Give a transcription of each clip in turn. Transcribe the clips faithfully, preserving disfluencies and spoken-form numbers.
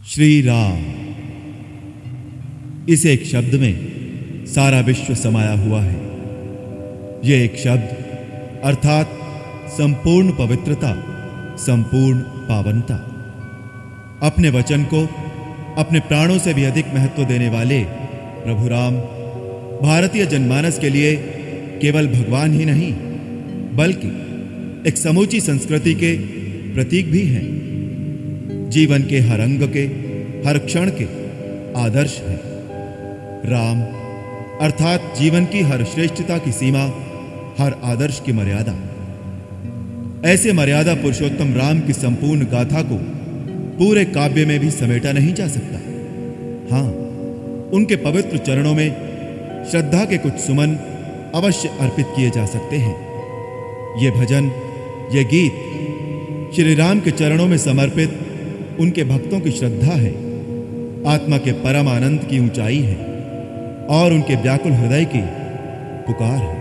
श्री राम। इस एक शब्द में सारा विश्व समाया हुआ है। यह एक शब्द अर्थात संपूर्ण पवित्रता, संपूर्ण पावनता। अपने वचन को अपने प्राणों से भी अधिक महत्व देने वाले प्रभु राम भारतीय जनमानस के लिए केवल भगवान ही नहीं बल्कि एक समूची संस्कृति के प्रतीक भी हैं। जीवन के हर अंग के, हर क्षण के आदर्श हैं। राम अर्थात जीवन की हर श्रेष्ठता की सीमा, हर आदर्श की मर्यादा। ऐसे मर्यादा पुरुषोत्तम राम की संपूर्ण गाथा को पूरे काव्य में भी समेटा नहीं जा सकता। हां, उनके पवित्र चरणों में श्रद्धा के कुछ सुमन अवश्य अर्पित किए जा सकते हैं। ये भजन, ये गीत श्री राम के चरणों में समर्पित उनके भक्तों की श्रद्धा है, आत्मा के परम आनंद की ऊंचाई है और उनके व्याकुल हृदय की पुकार है।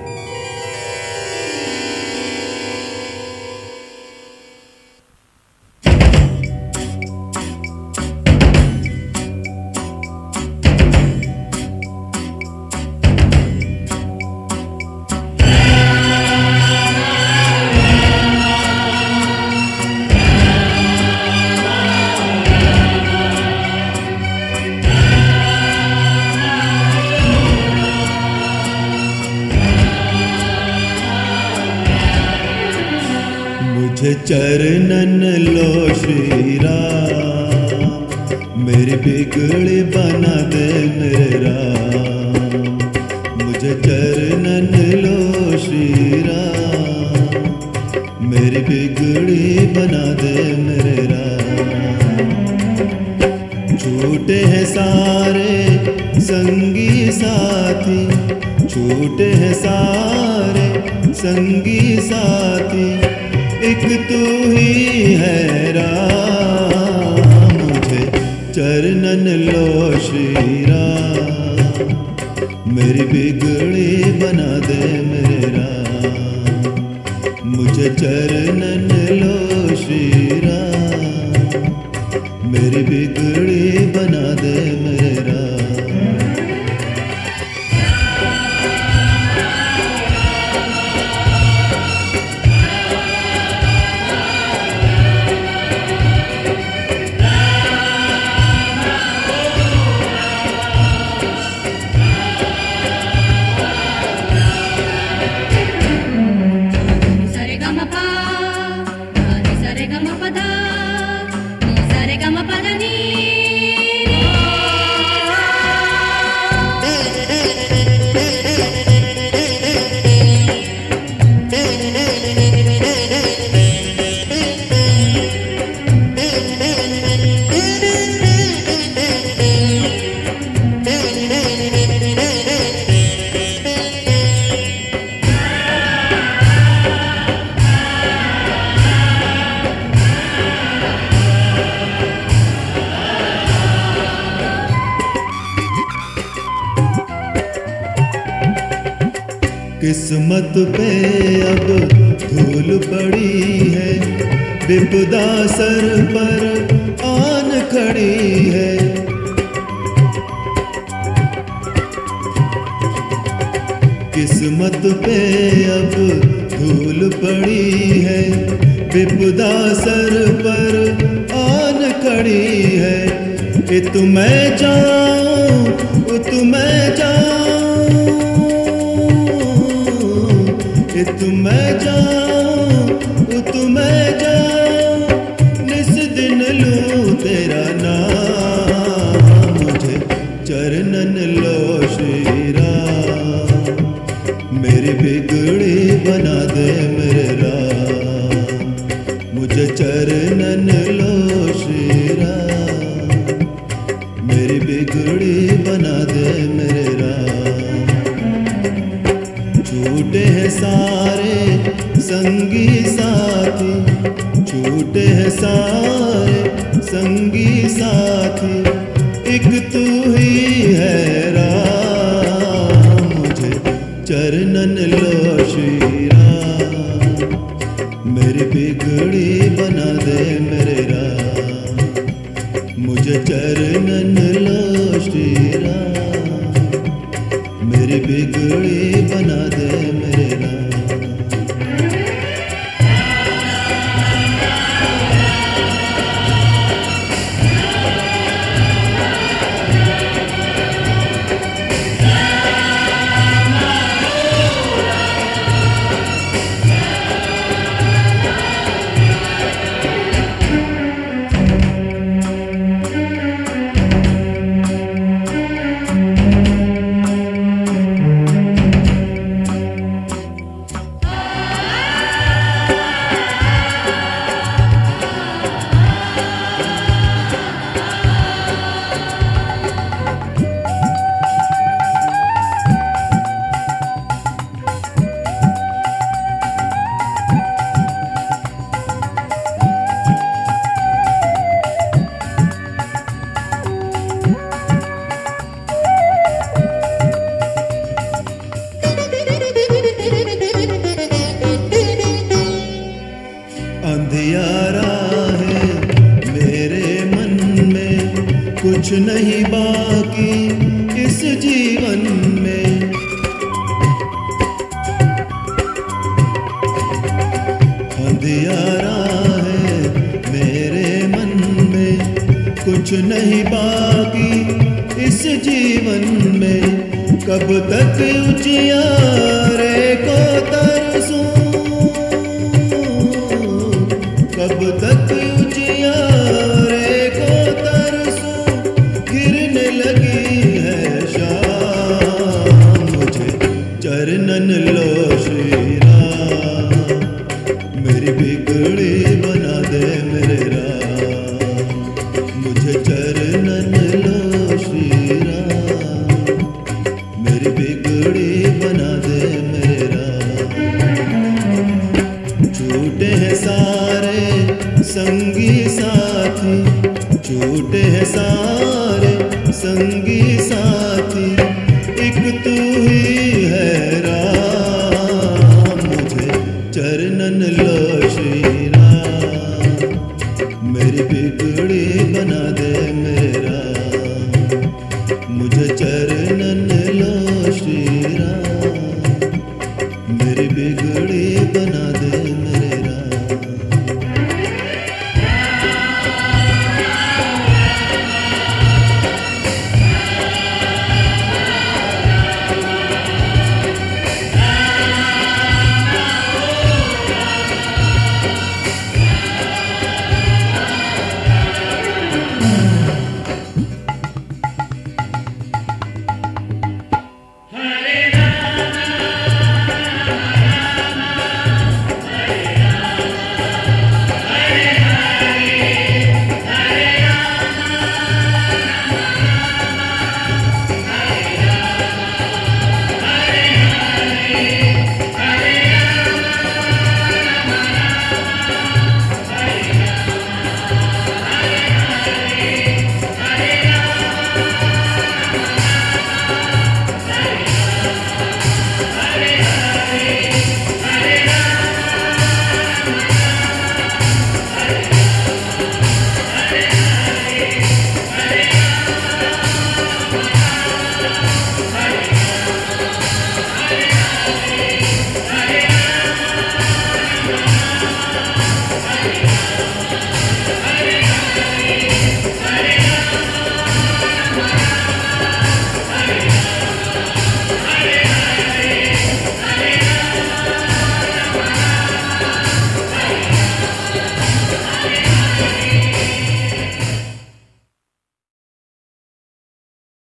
मुझे चरणन लो श्री राम, मेरी बिगड़ी बना दे मेरे राम। मुझे चरणन लो श्री राम, मेरी बिगड़ी बना दे मेरे राम। छूटे हैं सारे संगी साथी, छूटे हैं सारे संगी साथी, एक तू ही है राम। मुझे चरणन लो श्री राम, मेरी बिगड़ी बना दे मेरे राम। मुझे चरणन लो श्री राम, मेरी बिगड़ी बना दे मेरे राम। किस्मत पे अब धूल पड़ी है, विपदा सर पर आन खड़ी है। किस्मत पे अब धूल पड़ी है, विपदा सर पर आन खड़ी है। इत मैं जाऊं, उत मैं जाऊं, इत मैं जाऊं, उत मैं जाऊं, निस दिन लूं तेरा नाम। मुझे चरणन लो श्री राम, मेरी बिगड़ी बना दे मेरे राम। मुझे चरणन लो श्री राम, मेरी बिगड़ी बना दे मेरे राम। छूटे हैं सारे संगी साथी, चरणन लो श्री राम, मेरी बिगड़ी बना दे मेरे राम। अंधियारा है मेरे मन में, कुछ नहीं बाकी इस जीवन में। अंधियारा है मेरे मन में, कुछ नहीं बाकी इस जीवन में। कब तक उजियारे को तरसूं, कब तक उजियारे को तरसूं, गिरने लगी है शाम। मुझे चरणन लो श्री राम, मेरी बिगड़ी बना दे मेरे राम। मुझे चरणन लो श्री राम, मेरी बिगड़ी बना दे मेरे राम। छूटे हैं सारे संगी साथी, छूटे हैं सारे संगी साथी,